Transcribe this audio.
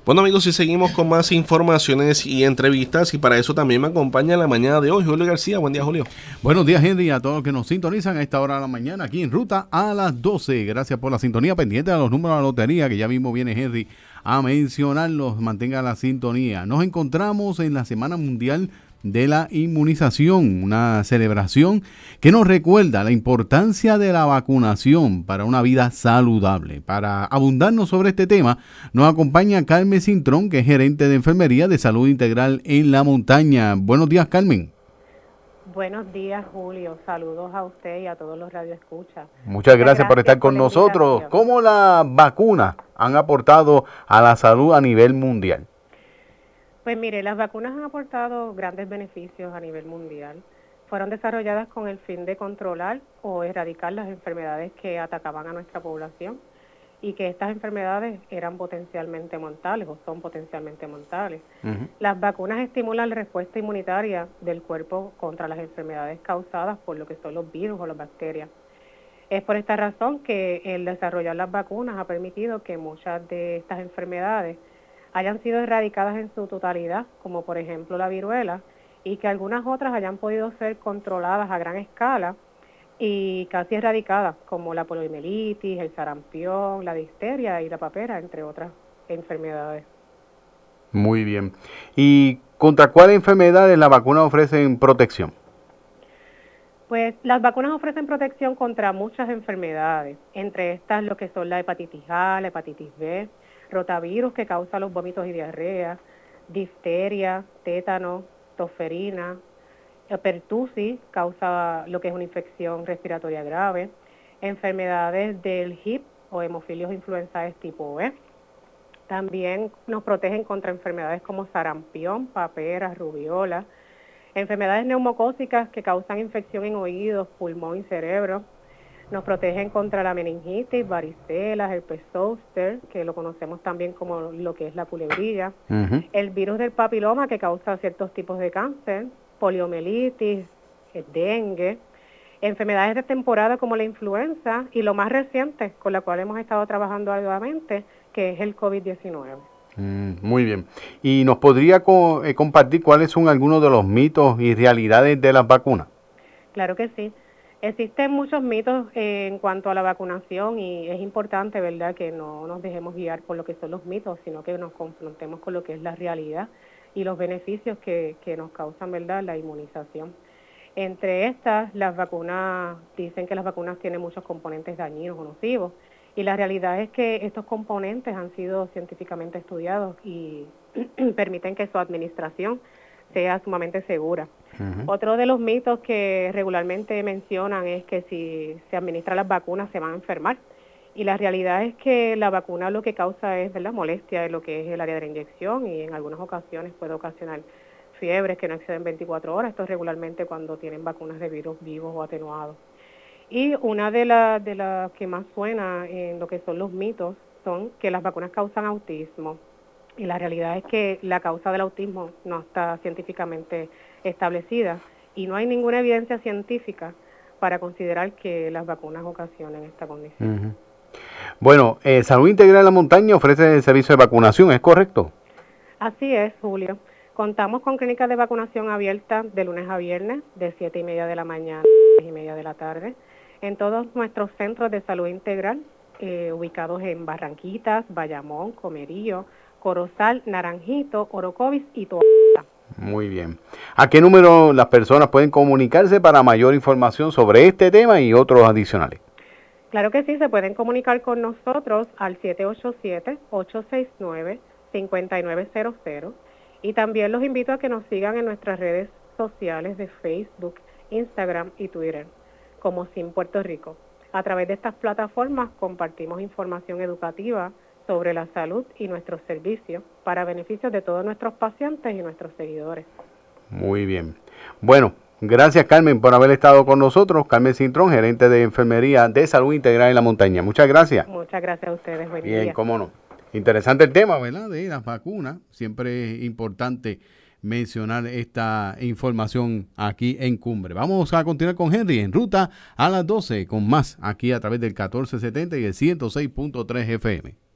Bueno amigos, y seguimos con más informaciones y entrevistas y para eso también me acompaña en la mañana de hoy Julio García. Buen día, Julio. Buenos días, Henry, a todos los que nos sintonizan a esta hora de la mañana aquí en Ruta a las 12. Gracias por la sintonía pendiente de los números de la lotería que ya mismo viene Henry a mencionarlos. Mantenga la sintonía. Nos encontramos en la Semana Mundial de la Inmunización, una celebración que nos recuerda la importancia de la vacunación para una vida saludable. Para abundarnos sobre este tema, nos acompaña Carmen Cintrón, que es gerente de Enfermería de Salud Integral en La Montaña. Buenos días, Carmen. Buenos días, Julio. Saludos a usted y a todos los radioescuchas. Muchas gracias por estar con nosotros. ¿Cómo las vacunas han aportado a la salud a nivel mundial? Pues mire, las vacunas han aportado grandes beneficios a nivel mundial. Fueron desarrolladas con el fin de controlar o erradicar las enfermedades que atacaban a nuestra población y que estas enfermedades eran potencialmente mortales o son potencialmente mortales. Las vacunas estimulan la respuesta inmunitaria del cuerpo contra las enfermedades causadas por lo que son los virus o las bacterias. Es por esta razón que el desarrollar las vacunas ha permitido que muchas de estas enfermedades hayan sido erradicadas en su totalidad, como por ejemplo la viruela, y que algunas otras hayan podido ser controladas a gran escala y casi erradicadas, como la poliomielitis, el sarampión, la difteria y la papera, entre otras enfermedades. Muy bien. ¿Y contra cuáles enfermedades las vacunas ofrecen protección? Pues las vacunas ofrecen protección contra muchas enfermedades, entre estas lo que son la hepatitis A, la hepatitis B, rotavirus que causa los vómitos y diarrea, difteria, tétano, tosferina, pertussis causa lo que es una infección respiratoria grave, enfermedades del HIP o hemofilios influenzae tipo B. También nos protegen contra enfermedades como sarampión, papera, rubiola, enfermedades neumocócicas que causan infección en oídos, pulmón y cerebro. Nos protegen contra la meningitis, varicela, herpes zóster, que lo conocemos también como lo que es la culebrilla, el virus del papiloma que causa ciertos tipos de cáncer, poliomielitis, dengue, enfermedades de temporada como la influenza y lo más reciente con la cual hemos estado trabajando arduamente, que es el COVID-19. Muy bien. ¿Y nos podría compartir cuáles son algunos de los mitos y realidades de las vacunas? Claro que sí. Existen muchos mitos en cuanto a la vacunación y es importante, ¿verdad?, que no nos dejemos guiar por lo que son los mitos, sino que nos confrontemos con lo que es la realidad y los beneficios que nos causan, ¿verdad?, la inmunización. Entre estas, las vacunas, dicen que las vacunas tienen muchos componentes dañinos o nocivos y la realidad es que estos componentes han sido científicamente estudiados y permiten que su administración sea sumamente segura. Otro de los mitos que regularmente mencionan es que si se administran las vacunas se van a enfermar. Y la realidad es que la vacuna lo que causa es, ¿verdad?, molestia en lo que es el área de la inyección y en algunas ocasiones puede ocasionar fiebres que no exceden 24 horas. Esto es regularmente cuando tienen vacunas de virus vivos o atenuados. Y una de las que más suena en lo que son los mitos son que las vacunas causan autismo. Y la realidad es que la causa del autismo no está científicamente establecida y no hay ninguna evidencia científica para considerar que las vacunas ocasionen esta condición. Bueno, Salud Integral en La Montaña ofrece el servicio de vacunación, ¿es correcto? Así es, Julio. Contamos con clínicas de vacunación abiertas de lunes a viernes, de 7:30 de la mañana a 6:30 de la tarde, en todos nuestros centros de salud integral, ubicados en Barranquitas, Bayamón, Comerío, Corozal, Naranjito, Orocovis y Toalta. Muy bien. ¿A qué número las personas pueden comunicarse para mayor información sobre este tema y otros adicionales? Claro que sí, se pueden comunicar con nosotros al 787-869-5900 y también los invito a que nos sigan en nuestras redes sociales de Facebook, Instagram y Twitter, como SIN Puerto Rico. A través de estas plataformas compartimos información educativa sobre la salud y nuestros servicios para beneficios de todos nuestros pacientes y nuestros seguidores. Muy bien. Bueno, gracias Carmen por haber estado con nosotros. Carmen Cintrón, gerente de Enfermería de Salud Integral en La Montaña. Muchas gracias. Muchas gracias a ustedes. Buen día. Bien, cómo no. Interesante el tema, ¿verdad? De las vacunas. Siempre es importante mencionar esta información aquí en Cumbre. Vamos a continuar con Henry en Ruta a las 12 con más aquí a través del 1470 y el 106.3 FM.